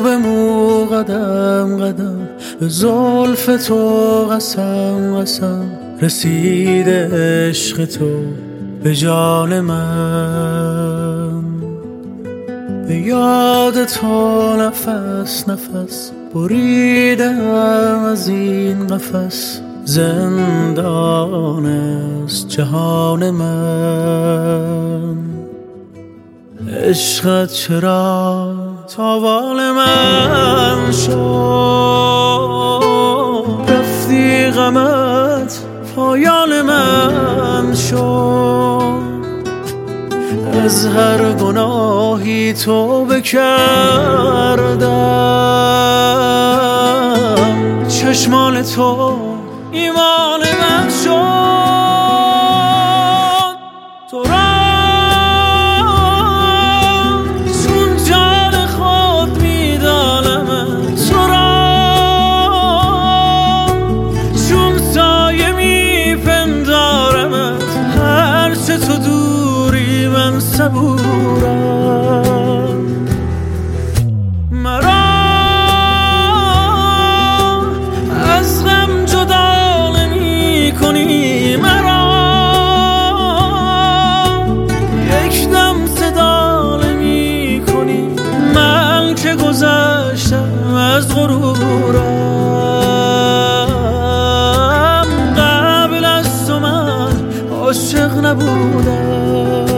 به مو قدم قدم، به زلف تو قسم قسم، رسیده عشق تو به جان من. به یاد تو نفس نفس بریدم از این قفس، زندان است جهان من. عشقت چرا تاوان من شد، رفتی غمت پایان من شد. از هر گناهی توبه کردم، چشمان تو ایمان من شد. تو را چون جان خود میدانم، تو را چون سایه میپندارم، هرچه تو دوری من صبورم. مرا از غم جدا نمی کنی، مرا یک دم صدا نمی کنی. من که گذشتم از غرورم، قبل از تو من عاشق نبودم.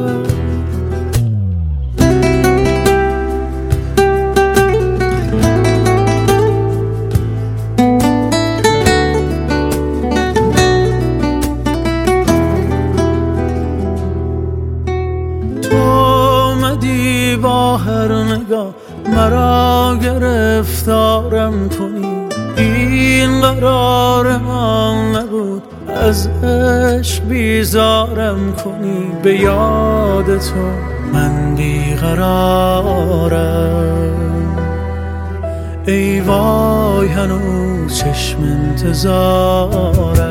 با هر نگاه مرا گرفتارم کنی، این قرار من نبود، از عشق بیزارم کنی. به یاد تو من بیقرارم، ای وای هنوز چشم انتظارم.